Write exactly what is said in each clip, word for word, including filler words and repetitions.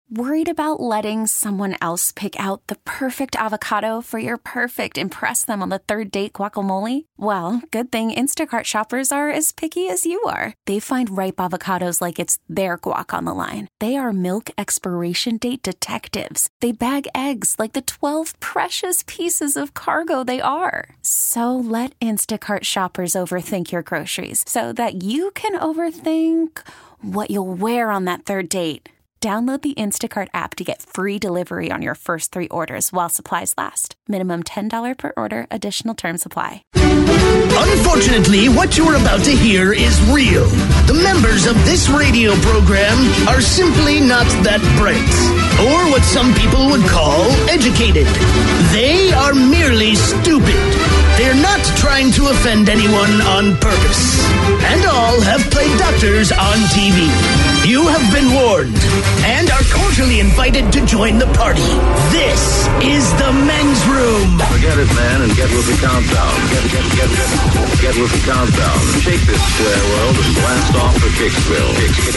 Worried about letting someone else pick out the perfect avocado for your perfect impress them on the third date guacamole? Well, good thing Instacart shoppers are as picky as you are. They find ripe avocados like it's their guac on the line. They are milk expiration date detectives. They bag eggs like the twelve precious pieces of cargo they are. So let Instacart shoppers overthink your groceries so that you can overthink what you'll wear on that third date. Download the Instacart app to get free delivery on your first three orders while supplies last. Minimum ten dollars per order. Additional terms apply. Unfortunately, what you're about to hear is real. The members of this radio program are simply not that bright, or what some people would call educated. They are merely stupid. They're not trying to offend anyone on purpose. And all have played doctors on T V. You have been warned and are cordially invited to join the party. This is the men's room. Forget it, man, and get with the countdown. Get, get, get, get, get with the countdown. Shake this square world and blast off for Kicksville.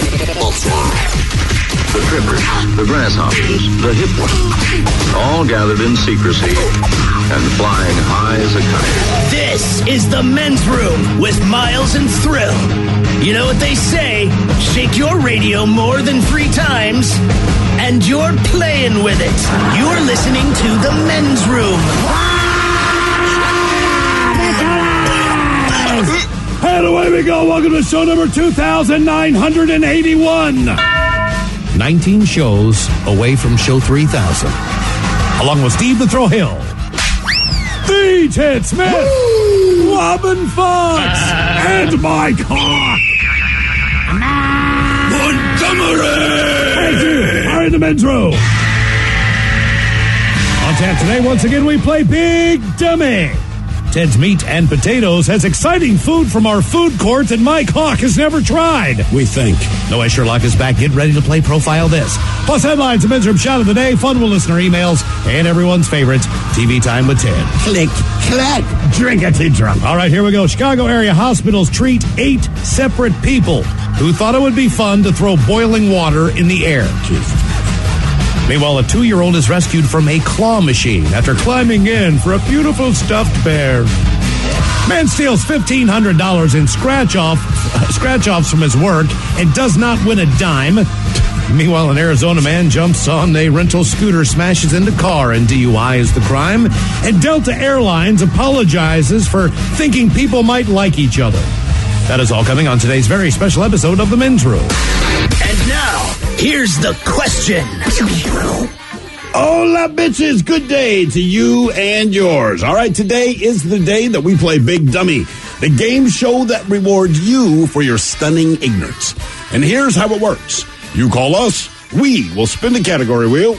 The trippers, the grasshoppers, the hip ones, all gathered in secrecy and flying high as a kite. This is the men's room with Miles and Thrill. You know what they say, shake your radio more than three times, and you're playing with it. You're listening to the men's room. And away we go. Welcome to show number two thousand nine hundred eighty-one. nineteen shows away from show three thousand. Along with Steve the Thrill Hill, the Ted Smith, Woo! Robin Fox, and Mike Hawk. Montgomery! Thank you. All right, the men's room. On tap today, once again, we play Big Dummy. Ted's Meat and Potatoes has exciting food from our food court that Mike Hawk has never tried, we think. Noah Sherlock is back. Get ready to play Profile This. Plus headlines, the men's room shot of the day, fun with listener emails, and everyone's favorite, T V Time with Ted. Click, clack, drink-a-tea drunk. All right, here we go. Chicago area hospitals treat eight separate people who thought it would be fun to throw boiling water in the air. Jesus. Meanwhile, a two-year-old is rescued from a claw machine after climbing in for a beautiful stuffed bear. Man steals fifteen hundred dollars in scratch-off, uh, scratch-offs from his work and does not win a dime. Meanwhile, an Arizona man jumps on a rental scooter, smashes into car, and D U I is the crime. And Delta Airlines apologizes for thinking people might like each other. That is all coming on today's very special episode of The Men's Room. And now, here's the question. Hola, bitches. Good day to you and yours. All right, today is the day that we play Big Dummy, the game show that rewards you for your stunning ignorance. And here's how it works. You call us, we will spin the category wheel.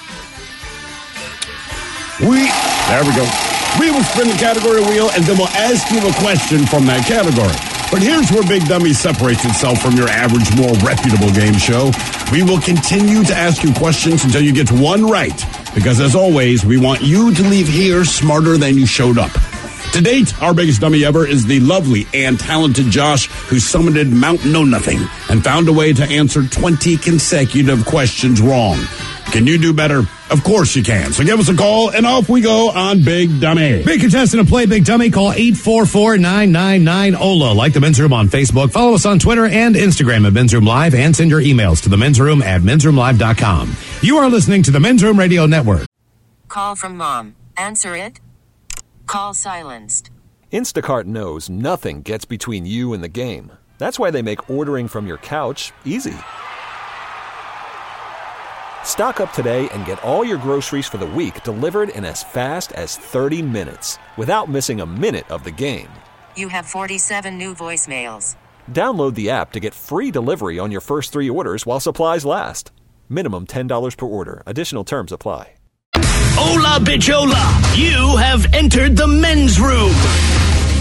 We, there we go. We will spin the category wheel, and then we'll ask you a question from that category. But here's where Big Dummy separates itself from your average, more reputable game show. We will continue to ask you questions until you get one right, because as always, we want you to leave here smarter than you showed up. To date, our biggest dummy ever is the lovely and talented Josh, who summited Mount Know Nothing and found a way to answer twenty consecutive questions wrong. Can you do better? Of course you can. So give us a call, and off we go on Big Dummy. Big contestant to play Big Dummy. Call eight four four, nine nine nine, O L A. Like The Men's Room on Facebook. Follow us on Twitter and Instagram at Men's Room Live, and send your emails to the men's room at men's room live dot com. You are listening to the Men's Room Radio Network. Call from mom. Answer it. Call silenced. Instacart knows nothing gets between you and the game. That's why they make ordering from your couch easy. Stock up today and get all your groceries for the week delivered in as fast as thirty minutes without missing a minute of the game. You have forty-seven new voicemails. Download the app to get free delivery on your first three orders while supplies last. Minimum ten dollars per order. Additional terms apply. Hola, bitch, hola. You have entered the men's room.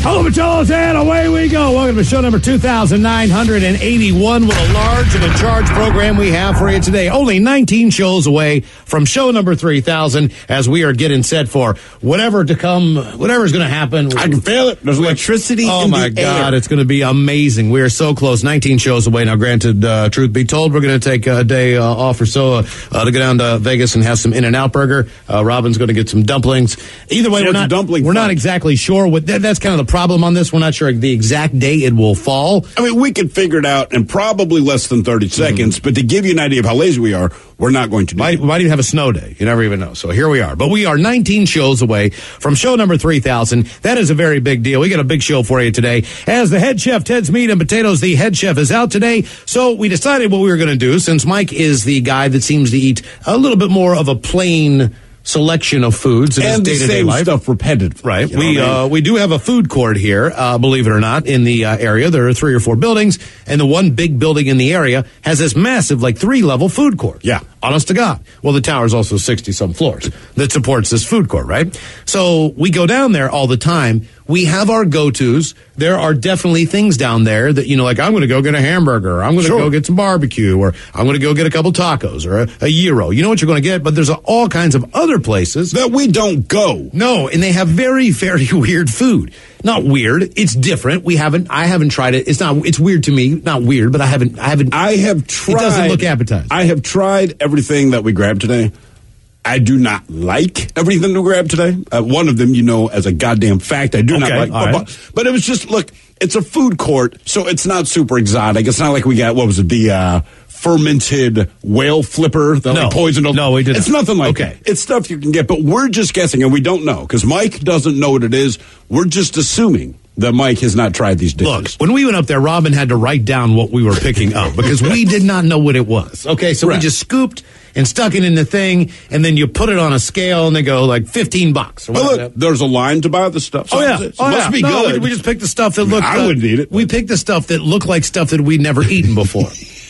Hello, Macholos, and away we go. Welcome to show number two thousand nine hundred eighty-one. What a large and a charged program we have for you today. Only nineteen shows away from show number three thousand as we are getting set for whatever to come, whatever's going to happen. I can feel it. There's electricity oh in my the God, air. it's going to be amazing. We are so close. nineteen shows away. Now, granted, uh, truth be told, we're going to take a day uh, off or so uh, uh, to go down to Vegas and have some In-N-Out Burger. Uh, Robin's going to get some dumplings. Either way, See, we're it's a not, dumpling we're not fight. exactly sure. What that, that's kind of the problem on this. We're not sure the exact day it will fall. I mean, we could figure it out in probably less than thirty seconds, but to give you an idea of how lazy we are, we're not going to do Might, it. might even have a snow day. You never even know. So here we are. But we are nineteen shows away from show number three thousand. That is a very big deal. We got a big show for you today. As the head chef, Ted's Meat and Potatoes, the head chef is out today. So we decided what we were going to do, since Mike is the guy that seems to eat a little bit more of a plain selection of foods in And the his day-to-day same life. stuff repetitive. Right. You know We what I mean? uh, we do have a food court here, uh, believe it or not, in the uh, area. There are three or four buildings, and the one big building in the area has this massive, like, three-level food court. Yeah. Honest to God. Well, the tower's also sixty-some floors that supports this food court, right? So we go down there all the time. We have our go-tos. There are definitely things down there that, you know, like, I'm going to go get a hamburger, or I'm going to Sure. go get some barbecue, or I'm going to go get a couple tacos, or a, a gyro. You know what you're going to get, but there's all kinds of other places That we don't go. no, and they have very, very weird food. Not weird. It's different. We haven't. I haven't tried it. It's not. It's weird to me. Not weird, but I haven't. I haven't. I have tried. It doesn't look appetizing. I have tried everything that we grabbed today. I do not like everything we grabbed today. Uh, one of them, you know, as a goddamn fact, I do not Okay, like. all But, right. but, but it was just, look, it's a food court, so it's not super exotic. It's not like we got, what was it, the uh, fermented whale flipper that No. like poisoned. No, we didn't. It's nothing like Okay. that. It's stuff you can get, but we're just guessing, and we don't know, because Mike doesn't know what it is. We're just assuming that Mike has not tried these dishes. Look, when we went up there, Robin had to write down what we were picking up because we did not know what it was. Okay, so Right. we just scooped and stuck it in the thing, and then you put it on a scale, and they go like fifteen bucks. Or Well, whatever. look, there's a line to buy the stuff. So Oh yeah, it oh, must yeah. be No, good. We, we just picked the stuff that I mean, looked. I wouldn't eat it, We but- picked the stuff that looked like stuff that we'd never eaten before.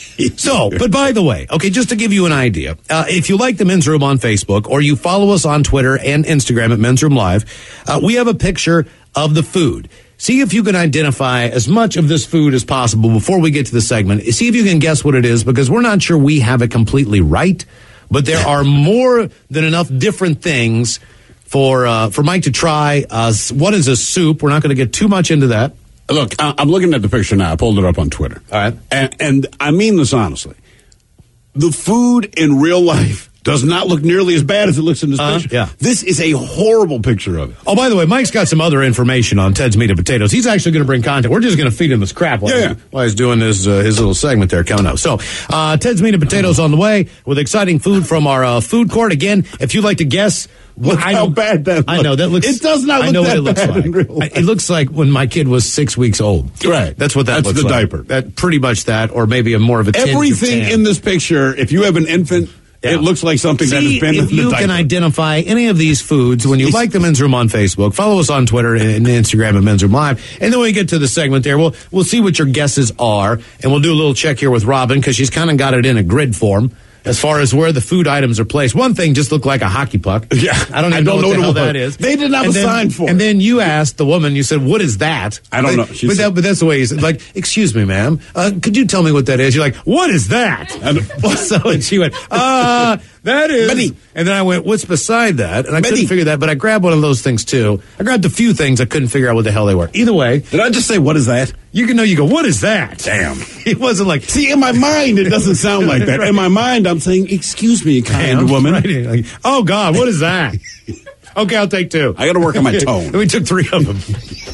So, but by the way, okay, just to give you an idea, uh, if you like the Men's Room on Facebook or you follow us on Twitter and Instagram at Men's Room Live, uh, we have a picture of the food. See if you can identify as much of this food as possible before we get to the segment. See if you can guess what it is, because we're not sure we have it completely right, but there are more than enough different things for uh, for Mike to try. Uh, what is a soup? We're not going to get too much into that. Look, I- I'm looking at the picture now. I pulled it up on Twitter. All right. And, and I mean this honestly. The food in real life does not look nearly as bad as it looks in this Uh-huh, picture. yeah. This is a horrible picture of it. Oh, by the way, Mike's got some other information on Ted's Meat and Potatoes. He's actually going to bring content. We're just going to feed him this crap while, Yeah, yeah. while he's doing his uh, his little segment there coming up. So, uh, Ted's Meat and Potatoes on the way with exciting food from our uh, food court. Again, if you'd like to guess, Look how bad that I know looks. that looks. It does not I look know that what it looks bad like. in real life. It looks like when my kid was six weeks old. Right. That's what that That's looks the like. diaper. That pretty much that, or maybe a more of a tinge of Everything tan. in this picture, if you have an infant, Yeah. it looks like something that See has been if in the you diaper. can identify any of these foods when you like the Men's Room on Facebook. Follow us on Twitter and Instagram at Men's Room Live, and then when we get to the segment there, we'll we'll see what your guesses are, and we'll do a little check here with Robin because she's kind of got it in a grid form as far as where the food items are placed. One thing just looked like a hockey puck. Yeah. I don't even I know, don't what know the hell what it that was. is. They didn't have And a then- sign for And it. then you asked the woman. You said, "What is that?" I don't know. But, She but, said- that, but that's the way you said. Like, "Excuse me, ma'am. Uh, could you tell me what that is?" You're like, "What is that?" And- so and she went, "Uh, that is." Betty. And then I went, "What's beside that?" And I Betty. couldn't figure that, but I grabbed one of those things too. I grabbed a few things. I couldn't figure out what the hell they were. Either way, Did I just say, what is that? you can know. You go, "What is that?" Damn. It wasn't like, See, in my mind, it doesn't sound like that. In my mind, I'm saying, excuse me, kind "Damn, woman. right?" Like, oh God, what is that? Okay, I'll take two. I got to work on my tone. And we took three of them.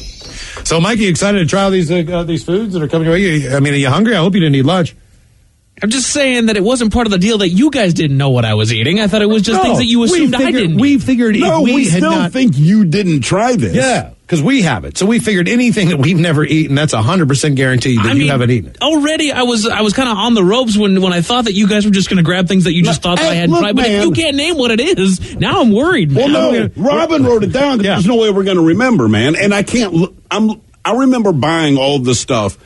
So, Mike, you excited to try all these uh, uh, these foods that are coming your way? You- I mean, are you hungry? I hope you didn't eat lunch. I'm just saying that it wasn't part of the deal that you guys didn't know what I was eating. I thought it was just things that you assumed we figured, I didn't We eat. figured if No, we, we, had still not, think you didn't try this. yeah, because we have it. So we figured anything that we've never eaten, that's a hundred percent guaranteed that I you mean, haven't eaten. already I was I was kind of on the ropes when, when I thought that you guys were just going to grab things that you just Look, thought that I hey, had look, tried. But man. if you can't name what it is, now I'm worried. Well, man. no, Robin wrote it down. Yeah. There's no way we're going to remember, man. And I can't. look- I'm. I remember buying all of this stuff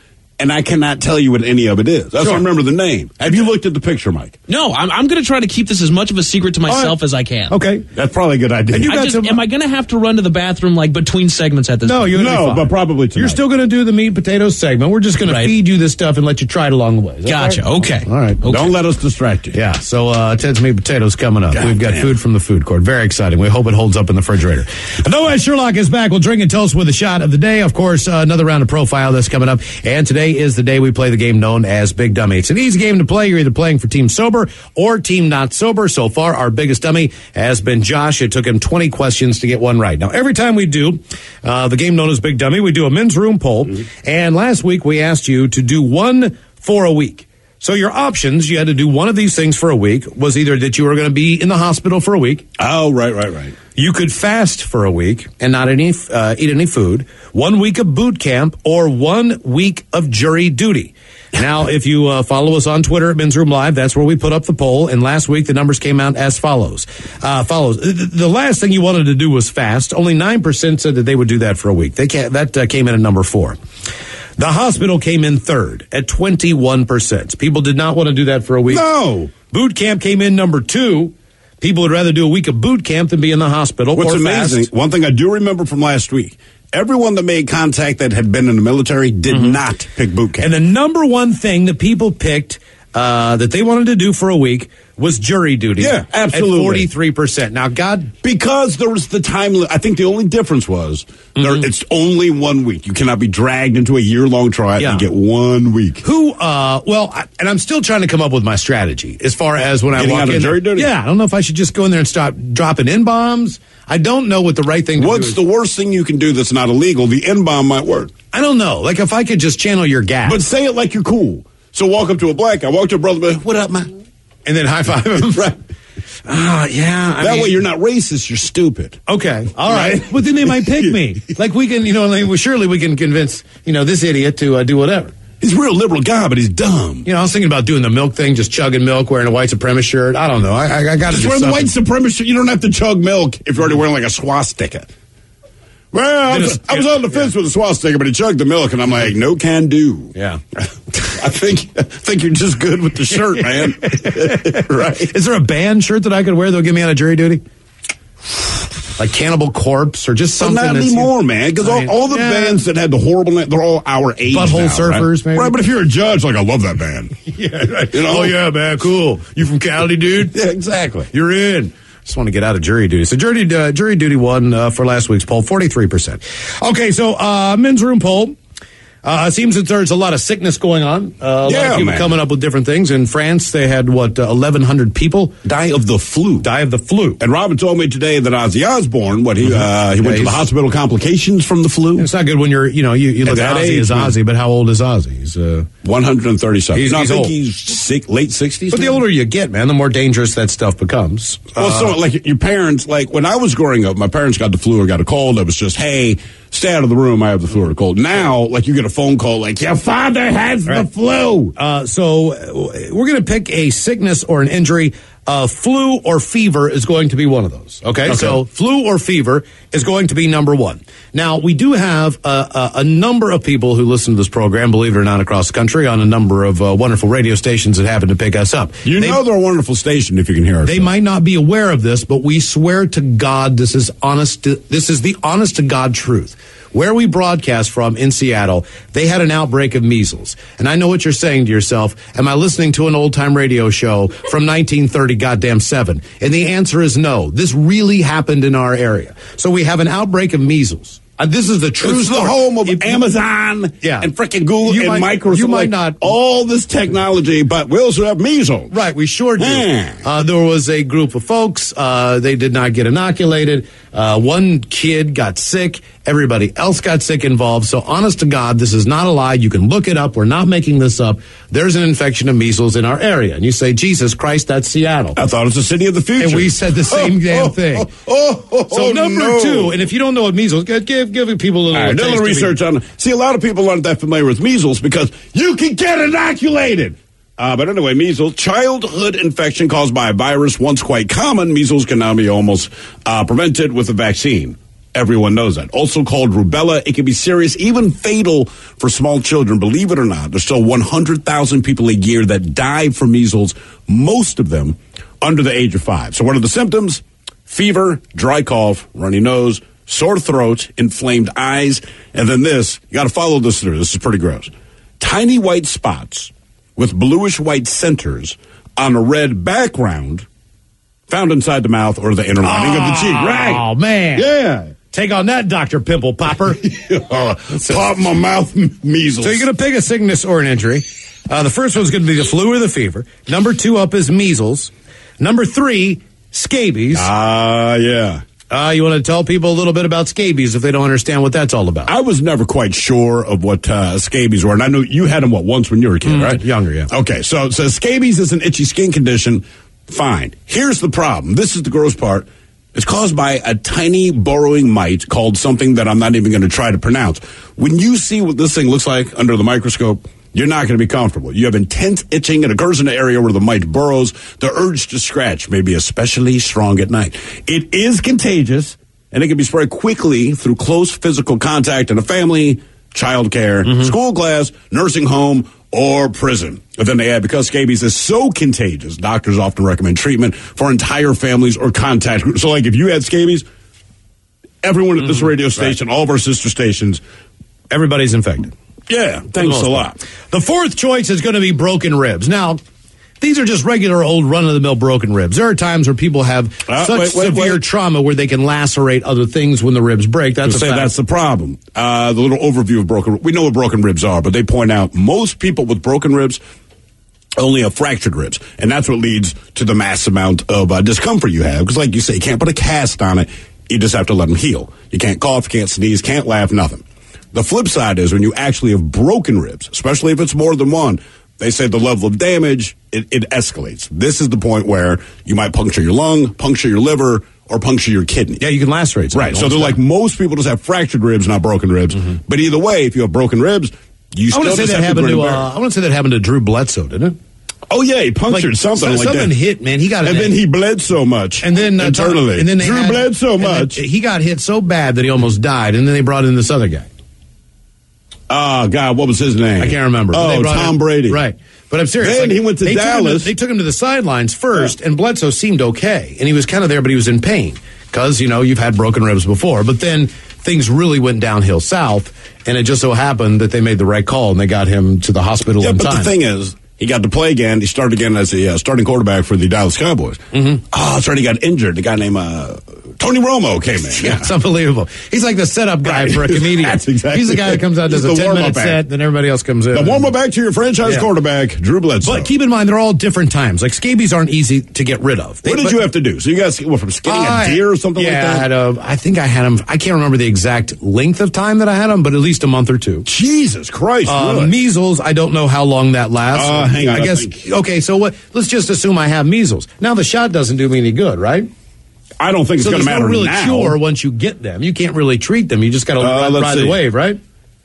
and I cannot tell you what any of it is. That's Sure. why I remember the name. Have you looked at the picture, Mike? No, I'm, I'm going to try to keep this as much of a secret to myself right. as I can. Okay. That's probably a good idea. And you I got just, some- am I going to have to run to the bathroom like between segments at this No, point? you're gonna be No, fine. but probably tonight. You're still going to do the meat and potatoes segment. We're just going Right. to feed you this stuff and let you try it along the way. Is that Gotcha. fair? Okay. All right. Okay. Don't let us distract you. Yeah, so uh, Ted's Meat and Potatoes coming up. God We've got damn. food from the food court. Very exciting. We hope it holds up in the refrigerator. Otherwise, Sherlock is back. We'll drink and toast with a shot of the day. Of course, uh, another round of profile that's coming up. And today is the day we play the game known as Big Dummy. It's an easy game to play. You're either playing for Team Sober or Team Not Sober. So far, our biggest dummy has been Josh. It took him twenty questions to get one right. Now, every time we do uh, the game known as Big Dummy, we do a men's room poll. Mm-hmm. And last week, we asked you to do one for a week. So your options, you had to do one of these things for a week, was either that you were going to be in the hospital for a week. Oh, right, right, right. You could fast for a week and not any uh, eat any food, one week of boot camp, or one week of jury duty. Now, if you uh, follow us on Twitter at Men's Room Live, that's where we put up the poll. And last week, the numbers came out as follows. Uh, follows. The last thing you wanted to do was fast. Only nine percent said that they would do that for a week. They can't, that uh, came in at number four. The hospital came in third at twenty-one percent. People did not want to do that for a week. No. Boot camp came in number two. People would rather do a week of boot camp than be in the hospital. What's or amazing, fast. one thing I do remember from last week, everyone that made contact that had been in the military did Mm-hmm. not pick boot camp. And the number one thing that people picked uh, that they wanted to do for a week was jury duty. Yeah, absolutely. At forty-three percent. Now, God... Because there was the time limit. I think the only difference was there, it's only one week. You cannot be dragged into a year-long trial Yeah. and get one week. Who, uh, well, I, and I'm still trying to come up with my strategy as far as when Getting I walk out of in. jury duty? Yeah, I don't know if I should just go in there and start dropping N-bombs. I don't know what the right thing to What's do the is. worst thing you can do that's not illegal? The N-bomb might work. I don't know. Like, if I could just channel your gas. But say it like you're cool. So walk up to a black guy, walk to a brother, but what up, man? And then high-five him. Right. Ah, yeah. I That mean, way you're not racist, you're stupid. Okay, all right. Right. But then they might pick me. Like, we can, you know, like, well, surely we can convince, you know, this idiot to uh, do whatever. He's a real liberal guy, but he's dumb. You know, I was thinking about doing the milk thing, just chugging milk, wearing a white supremacist shirt. I don't know. I, I, I got to Just do wear the something. white supremacist. You don't have to chug milk if you're already wearing like a swastika. Well, I Then was, it's- I was on the fence with a swastika, but he chugged the milk, and I'm like, no can do. Yeah. I think I think you're just good with the shirt, man. Right? Is there a band shirt that I could wear that'll get me out of jury duty? Like Cannibal Corpse or just But something not that's... anymore, man. Because I all, mean, all the yeah. bands that had the horrible name, they're all our age Butthole now, Surfers, right? maybe? Right, but if you're a judge, like, I love that band. Yeah, right. You know? Oh, yeah, man, cool. You from Cali, dude? Yeah, exactly. You're in. Just want to get out of jury duty. So jury uh, jury duty won uh, for last week's poll, forty-three percent. Okay, so uh, men's room poll. Uh, it seems that there's a lot of sickness going on. Uh, a lot Yeah, of people man. coming up with different things. In France, they had, what, uh, eleven hundred people Die of the flu. die of the flu. And Robin told me today that Ozzy Osbourne, what he uh, he Yeah, went to the he's- hospital complications from the flu. It's not good when you're, you know, you, you At look at that Ozzy age, as man. Ozzy, but how old is Ozzy? He's, uh, one hundred thirty-seven. He's- No, he's I think old. he's sick, late sixties. but the older you get, man, the more dangerous that stuff becomes. Well, so like your parents, like when I was growing up, my parents got the flu or got a cold. It was just, hey, stay out of the room. I have the flu or a cold. Now, like you get a phone call, like your father has Right. the flu. Uh, so uh, we're going to pick a sickness or an injury. Uh, flu or fever is going to be one of those. Okay? Okay. So flu or fever is going to be number one. Now, we do have uh, a, a number of people who listen to this program, believe it or not, across the country on a number of uh, wonderful radio stations that happen to pick us up. You They- know they're a wonderful station if you can hear us. They might not be aware of this, but we swear to God this is honest. To, this is the honest to God truth. Where we broadcast from in Seattle, they had an outbreak of measles. And I know what you're saying to yourself. Am I listening to an old time radio show from nineteen thirty goddamn seven? And the answer is no. This really happened in our area. So we have an outbreak of measles. Uh, this is the true It's the story. home of If- Amazon Yeah. and freaking Google You and might- Microsoft. you might like, not- all this technology, but we also have measles. Right, we sure do. Hmm. Uh, there was a group of folks. Uh, they did not get inoculated. Uh, one kid got sick. Everybody else got sick involved. So, honest to God, this is not a lie. You can look it up. We're not making this up. There's an infection of measles in our area. And you say, Jesus Christ, that's Seattle. I thought it was the city of the future. And we said the same Oh, damn oh, thing. Oh, oh, oh, So, oh, number no. two, and if you don't know what measles, give, give, give people a little All right, do a taste little of research on it. See, a lot of people aren't that familiar with measles because you can get inoculated. Uh, but anyway, measles, childhood infection caused by a virus, once quite common. Measles can now be almost uh, prevented with a vaccine. Everyone knows that. Also called rubella. It can be serious, even fatal for small children. Believe it or not, there's still one hundred thousand people a year that die from measles, most of them under the age of five. So what are the symptoms? Fever, dry cough, runny nose, sore throat, inflamed eyes, and then this. You got to follow this through. This is pretty gross. Tiny white spots with bluish white centers on a red background found inside the mouth or the inner lining oh, of the cheek. Right. Oh, man. Yeah. Take on that, Doctor Pimple Popper. uh, pop my mouth measles. So you're going to pick a sickness or an injury. Uh, the first one's going to be the flu or the fever. Number two up is measles. Number three, scabies. Ah, uh, yeah. Uh, you want to tell people a little bit about scabies if they don't understand what that's all about? I was never quite sure of what uh, scabies were, and I know you had them, what, once when you were a kid, mm, right? Younger, yeah. Okay, so, so scabies is an itchy skin condition. Fine. Here's the problem. This is the gross part. It's caused by a tiny burrowing mite called something that I'm not even going to try to pronounce. When you see what this thing looks like under the microscope, you're not going to be comfortable. You have intense itching. It occurs in the area where the mite burrows. The urge to scratch may be especially strong at night. It is contagious, and it can be spread quickly through close physical contact in a family, childcare, mm-hmm. school class, nursing home, or prison. But then they add, because scabies is so contagious, doctors often recommend treatment for entire families or contact groups. So, like, if you had scabies, everyone at this mm-hmm. radio station, right. all of our sister stations, everybody's infected. Yeah, thanks a lot. The fourth choice is going to be broken ribs. Now, these are just regular old run-of-the-mill broken ribs. There are times where people have uh, such wait, wait, severe wait. trauma where they can lacerate other things when the ribs break. That's a say fact. That's the problem. Uh, the little overview of broken we know what broken ribs are, but they point out most people with broken ribs only have fractured ribs, and that's what leads to the mass amount of uh, discomfort you have. Because, like you say, you can't put a cast on it. You just have to let them heal. You can't cough, can't sneeze, can't laugh, nothing. The flip side is when you actually have broken ribs, especially if it's more than one, they say the level of damage, it, it escalates. This is the point where you might puncture your lung, puncture your liver, or puncture your kidney. Yeah, you can lacerate. Right, so they're like, most people just have fractured ribs, not broken ribs. Mm-hmm. But either way, if you have broken ribs, you still just say have that happened to, to uh, I want to say that happened to Drew Bledsoe, didn't it? Oh, yeah, he punctured like, something like something that. Something hit, man. He got And then he bled so much and then, uh, internally. And then they Drew had, bled so much. He got hit so bad that he almost died, and then they brought in this other guy. Oh, God, what was his name? I can't remember. Oh, Tom in, Brady. Right. But I'm serious. Then like, he went to they Dallas. Took him to, they took him to the sidelines first, yeah. and Bledsoe seemed okay. And he was kind of there, but he was in pain because, you know, you've had broken ribs before. But then things really went downhill south, and it just so happened that they made the right call, and they got him to the hospital yeah, in but time. The thing is, he got to play again. He started again as a uh, starting quarterback for the Dallas Cowboys. Mm-hmm. Oh, that's right. He got injured. The guy named uh, Tony Romo came in. Yeah, it's unbelievable. He's like the setup guy right. for a comedian. That's exactly. He's the guy that comes out, does a ten-minute set, then everybody else comes in. The warm-up back to your franchise yeah. quarterback, Drew Bledsoe. But keep in mind, they're all different times. Like, scabies aren't easy to get rid of. They, what did but, you have to do? So you guys, what, from skinning uh, a deer or something yeah, like that? I, had a, I think I had them, I can't remember the exact length of time that I had them, but at least a month or two. Jesus Christ. Uh, really? Measles, I don't know how long that lasts. Uh, hang on. I guess, think. okay, so what? Let's just assume I have measles. Now, the shot doesn't do me any good, right? I don't think it's so going to matter no really now. Cure once you get them. You can't really treat them. You just got to uh, ride, ride the wave, right?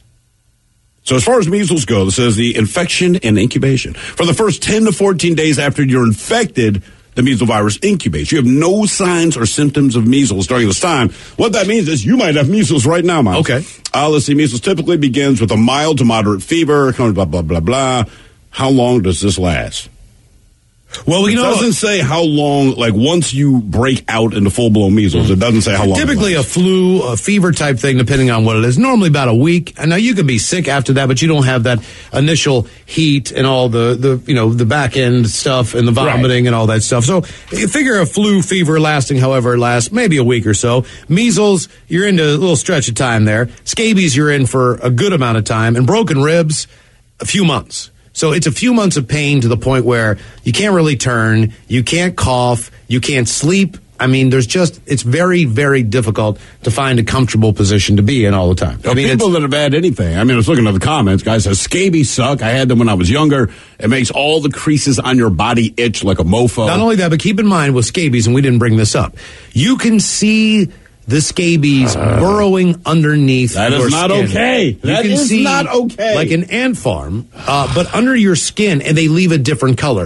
So as far as measles go, this says the infection and incubation. For the first ten to fourteen days after you're infected, the measles virus incubates. You have no signs or symptoms of measles during this time. What that means is you might have measles right now, Miles. Okay. Uh, let's see. Measles typically begins with a mild to moderate fever, blah, blah, blah, blah. How long does this last? Well, you it know, doesn't say how long, like once you break out into full-blown measles, it doesn't say how long. Typically a flu, a fever type thing, depending on what it is, normally about a week. And now you can be sick after that, but you don't have that initial heat and all the, the you know, the back end stuff and the vomiting right. and all that stuff. So you figure a flu fever lasting however it lasts, maybe a week or so. Measles, you're into a little stretch of time there. Scabies, you're in for a good amount of time. And broken ribs, a few months. So it's a few months of pain to the point where you can't really turn, you can't cough, you can't sleep. I mean, there's just, it's very, very difficult to find a comfortable position to be in all the time. I mean, people that have had anything. I mean, I was looking at the comments. Guy says, scabies suck. I had them when I was younger. It makes all the creases on your body itch like a mofo. Not only that, but keep in mind with scabies, and we didn't bring this up, you can see the scabies uh, burrowing underneath that your is not skin. okay. You that can is see not okay. Like an ant farm, uh, but under your skin, and they leave a different color.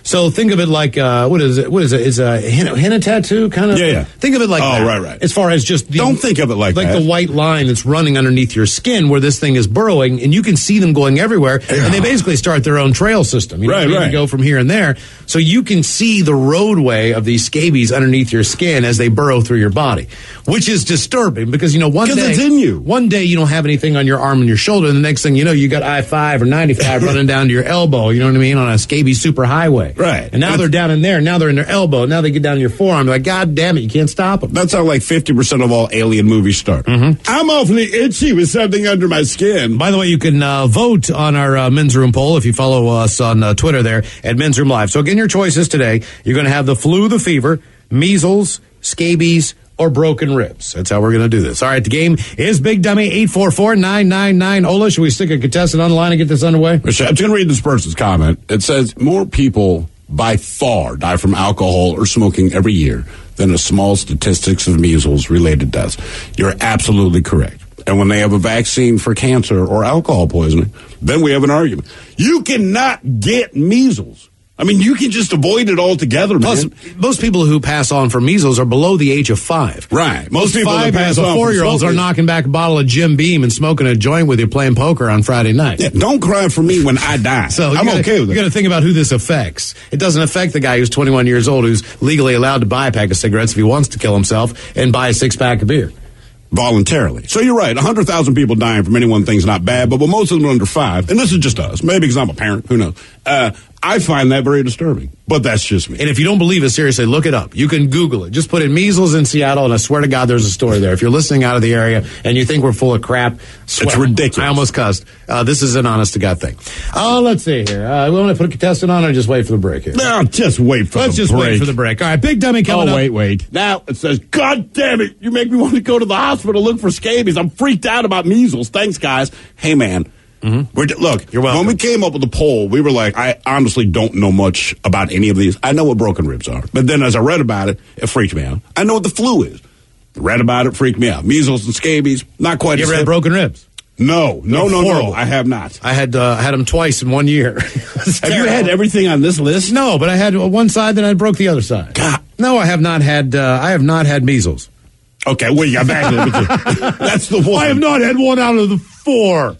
So think of it like, uh, what is it? What is it? Is a henna, henna tattoo kind of? Yeah, yeah. Think of it like oh, that. right, right. As far as just the, don't think of it like like that. the white line that's running underneath your skin where this thing is burrowing, and you can see them going everywhere. Yeah. And they basically start their own trail system. You know, right, you right. go from here and there, so you can see the roadway of these scabies underneath your skin as they burrow through your body, which is disturbing because you know one day it's in you. One day you don't have anything on your arm and your shoulder, and the next thing you know, you got I five or ninety-five running down to your elbow. You know what I mean, on a scabies superhighway. Right. And now they're down in there. Now they're in their elbow. Now they get down to your forearm. They're like, God damn it, you can't stop them. That's how like fifty percent of all alien movies start. Mm-hmm. I'm awfully itchy with something under my skin. By the way, you can uh, vote on our uh, Men's Room poll if you follow us on uh, Twitter there at Men's Room Live. So again, your choices today. You're going to have the flu, the fever, measles, scabies, or broken ribs. That's how we're going to do this. All right, the game is Big Dummy, eight four four, nine nine nine. Ola, should we stick a contestant on the line and get this underway? I'm just going to read this person's comment. It says, more people by far die from alcohol or smoking every year than a small statistics of measles-related deaths. You're absolutely correct. And when they have a vaccine for cancer or alcohol poisoning, then we have an argument. You cannot get measles. I mean, you can just avoid it altogether, man. Plus, most people who pass on for measles are below the age of five. Right. Most, Most people five that pass and on four-year-olds are knocking back a bottle of Jim Beam and smoking a joint with you playing poker on Friday night. Yeah, don't cry for me when I die. So I'm gotta, okay with you it. You got to think about who this affects. It doesn't affect the guy who's twenty-one years old who's legally allowed to buy a pack of cigarettes if he wants to kill himself and buy a six-pack of beer. Voluntarily. So you're right. one hundred thousand people dying from any one thing's not bad, but when most of them are under five, and this is just us, maybe because I'm a parent, who knows, uh, I find that very disturbing. But that's just me. And if you don't believe it, seriously, look it up. You can Google it. Just put in measles in Seattle, and I swear to God, there's a story there. If you're listening out of the area and you think we're full of crap, swear, it's ridiculous. I almost cussed. Uh, this is an honest-to-God thing. Oh, let's see here. Uh, we want to put a contestant on or just wait for the break here? No, just wait for let's the break. Let's just wait for the break. All right, Big Dummy coming oh, up. Oh, wait, wait. Now it says, God damn it, you make me want to go to the hospital, look for scabies. I'm freaked out about measles. Thanks, guys. Hey, man. Mm-hmm. We're, look, You're welcome. When we came up with the poll, we were like, I honestly don't know much about any of these. I know what broken ribs are. But then as I read about it, it freaked me out. I know what the flu is. Read about it, freaked me out. Measles and scabies, not quite You as ever had hip. broken ribs? No, no, no, horrible. no. I have not. I had uh, had them twice in one year. Have you had everything on this list? No, but I had one side, then I broke the other side. God. No, I have not had. Uh, I have not had measles. Okay, well, you got back there. That's the one. I have not had one out of the four.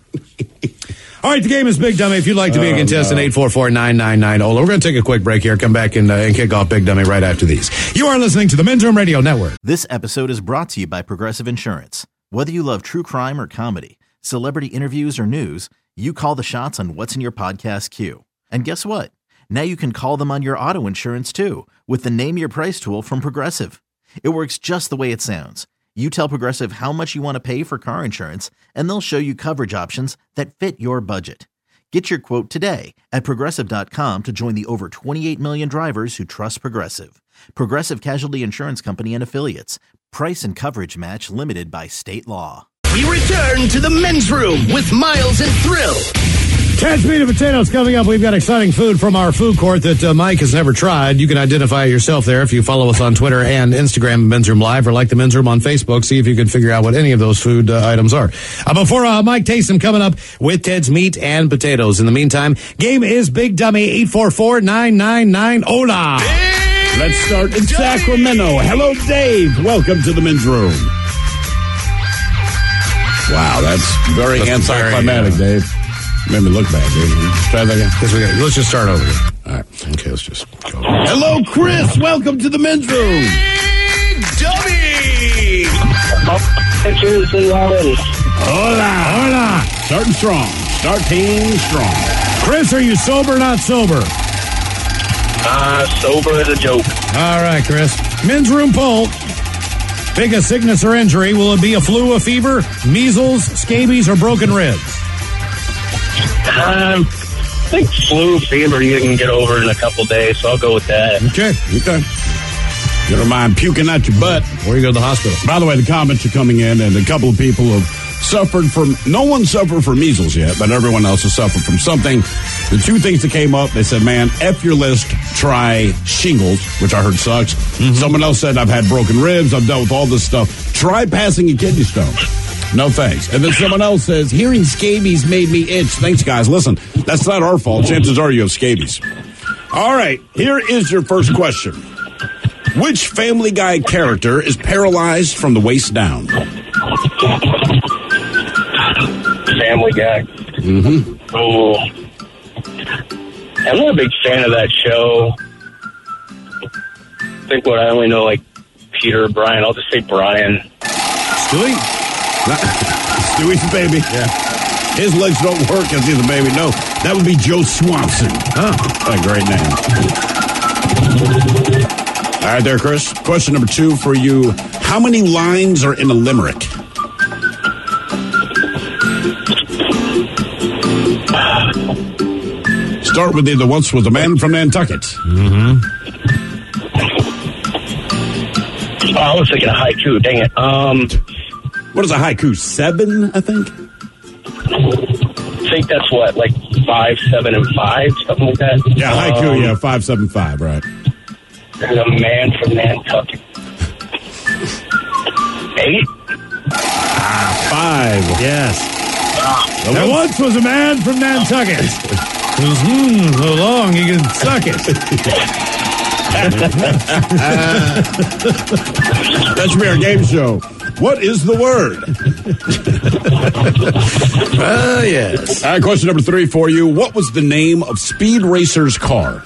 All right, the game is Big Dummy. If you'd like to be a contestant, eight four four, nine nine nine, O L A. We're going to take a quick break here, come back and, uh, and kick off Big Dummy right after these. You are listening to the Men's Room Radio Network. This episode is brought to you by Progressive Insurance. Whether you love true crime or comedy, celebrity interviews or news, you call the shots on what's in your podcast queue. And guess what? Now you can call them on your auto insurance, too, with the Name Your Price tool from Progressive. It works just the way it sounds. You tell Progressive how much you want to pay for car insurance, and they'll show you coverage options that fit your budget. Get your quote today at Progressive dot com to join the over twenty-eight million drivers who trust Progressive. Progressive Casualty Insurance Company and Affiliates. Price and coverage match limited by state law. We return to the Men's Room with Miles and Thrill. Catch meat and potatoes coming up. We've got exciting food from our food court that uh, Mike has never tried. You can identify yourself there if you follow us on Twitter and Instagram, Men's Room Live, or like the Men's Room on Facebook. See if you can figure out what any of those food uh, items are. Uh, before uh, Mike tastes them, coming up with Ted's meat and potatoes. In the meantime, game is Big Dummy, eight four four, nine nine nine, O L A. Let's start in Sacramento. Hello, Dave. Welcome to the Men's Room. Wow, that's very That's anticlimactic, very, uh, Dave. Made me look bad, Dave. Let's try that again. Yes, we got, let's just start over here. All right. Okay, let's just go. Hello, Chris. Welcome to the Men's Room. Dummy! Pictures already. Hola. Hola. Starting strong. Starting strong. Chris, are you sober or not sober? Uh, sober as a joke. All right, Chris. Men's Room poll. Biggest sickness or injury. Will it be a flu, a fever, measles, scabies, or broken ribs? Um, I think flu, fever, you can get over in a couple days, so I'll go with that. Okay. Okay. Never mind puking out your butt. Or you go to the hospital. By the way, the comments are coming in, and a couple of people have suffered from, no one suffered from measles yet, but everyone else has suffered from something. The two things that came up, they said, man, F your list, try shingles, which I heard sucks. Mm-hmm. Someone else said, I've had broken ribs, I've dealt with all this stuff. Try passing a kidney stone. No thanks. And then someone else says, hearing scabies made me itch. Thanks, guys. Listen, that's not our fault. Chances are you have scabies. All right, here is your first question. Which Family Guy character is paralyzed from the waist down? Family Guy. Mm-hmm. Oh, I'm not a big fan of that show. I think what I only know, like Peter or Brian. I'll just say Brian. Stewie? Stewie's a baby. Yeah. His legs don't work because he's a baby. No, that would be Joe Swanson. Oh, what a great name. All right, there, Chris. Question number two for you. How many lines are in a limerick? Start with the, the once was a man from Nantucket. Mm-hmm. Oh, I was thinking a haiku. Dang it. Um, what is a haiku? Seven, I think? I think that's what, like five, seven, and five, something like that. Yeah, haiku, um, yeah, five, seven, five, right. There's a man from Nantucket. Eight? Ah, five. Yes. Ah. There once was a man from Nantucket. It was hmm, so long he could suck it. That should be our game show. What is the word? Oh, uh, yes. All right, question number three for you. What was the name of Speed Racer's car?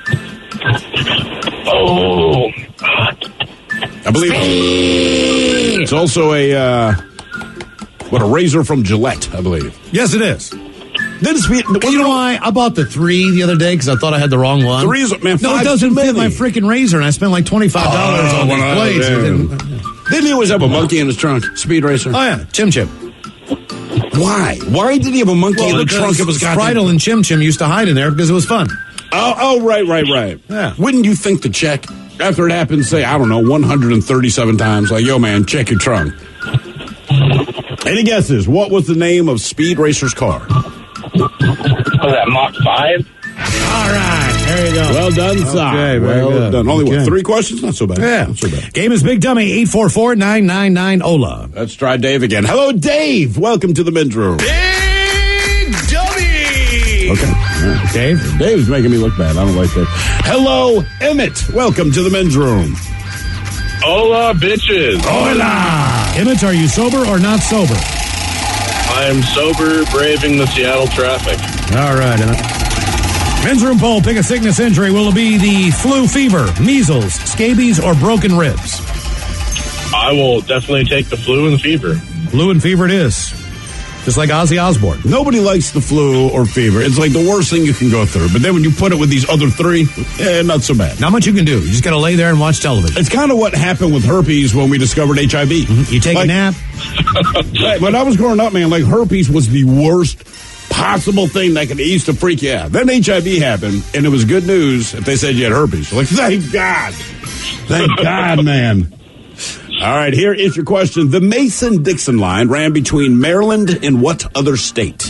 Oh. I believe Speed. It's also a, uh, what, a razor from Gillette, I believe. Yes, it is. Then Speed, well, you know why? I bought the three the other day because I thought I had the wrong one. Three is, man, no, it doesn't fit my freaking razor, and I spent like twenty-five dollars oh, on these blades. Didn't, didn't he always have a monkey in his trunk? Speed Racer? Oh, yeah. Chim Chim. Why? Why did he have a monkey well, in the trunk of his goddamn... Friedel and Chim Chim used to hide in there because it was fun. Oh, oh, right, right, right. Yeah. Wouldn't you think to check, after it happened, say, I don't know, one hundred thirty-seven times, like, yo, man, check your trunk. Any guesses? What was the name of Speed Racer's car? Was that Mach five? All right, there you go. Well done, Si. Okay, well good. done. Only, okay. what, three questions? Not so bad. Yeah. Not so bad. Game is Big Dummy, eight four four, nine nine nine, O L A. Let's try Dave again. Hello, Dave. Welcome to the men's room. Big Dummy! Okay. Right. Dave? Dave's making me look bad. I don't like that. Hello, Emmett. Welcome to the men's room. Hola, bitches. Hola. Emmett, are you sober or not sober? I am sober, braving the Seattle traffic. All right, Emmett. Men's room poll, pick a sickness injury. Will it be the flu, fever, measles, scabies, or broken ribs? I will definitely take the flu and the fever. Flu and fever it is. Just like Ozzy Osbourne. Nobody likes the flu or fever. It's like the worst thing you can go through. But then when you put it with these other three, eh, not so bad. Not much you can do. You just got to lay there and watch television. It's kind of what happened with herpes when we discovered H I V. Mm-hmm. You take like, a nap. Right, when I was growing up, man, like herpes was the worst possible thing that could used to freak you out. Then H I V happened, and it was good news if they said you had herpes. Like, thank God. Thank God, man. All right, here is your question. The Mason-Dixon line ran between Maryland and what other state?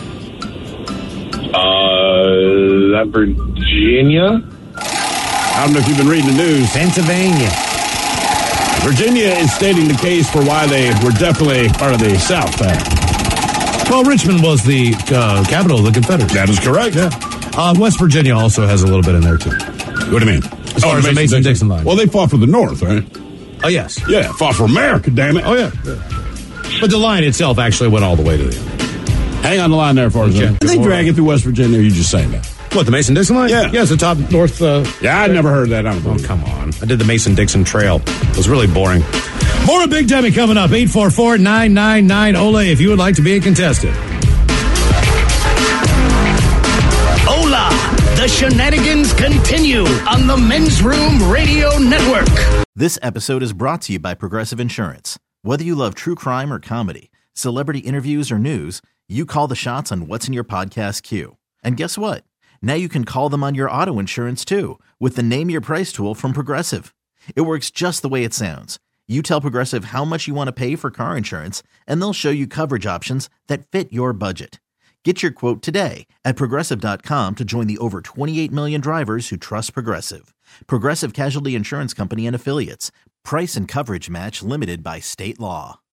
Uh, Virginia? I don't know if you've been reading the news. Pennsylvania. Virginia is stating the case for why they were definitely part of the South there. Well, Richmond was the uh, capital of the Confederacy. That is correct. Yeah. Uh, West Virginia also has a little bit in there, too. What do you mean? As far oh, as the Mason-Dixon line. Well, they fought for the North, right? Oh, yes. Yeah, fought for America, damn it. Oh, yeah. yeah. But the line itself actually went all the way to the end. Hang on the line there for us. Okay. Did they drag it through West Virginia, or are you just saying that? What, the Mason-Dixon line? Yeah. Yeah, it's the top north. Uh, yeah, I never heard that. I don't know. Oh, come on. I did the Mason-Dixon Trail. It was really boring. More of Big Dummy coming up. eight four four, nine nine nine, O L A if you would like to be a contestant. Hola! The shenanigans continue on the Men's Room Radio Network. This episode is brought to you by Progressive Insurance. Whether you love true crime or comedy, celebrity interviews or news, you call the shots on what's in your podcast queue. And guess what? Now you can call them on your auto insurance too with the Name Your Price tool from Progressive. It works just the way it sounds. You tell Progressive how much you want to pay for car insurance, and they'll show you coverage options that fit your budget. Get your quote today at Progressive dot com to join the over twenty-eight million drivers who trust Progressive. Progressive Casualty Insurance Company and Affiliates. Price and coverage match limited by state law.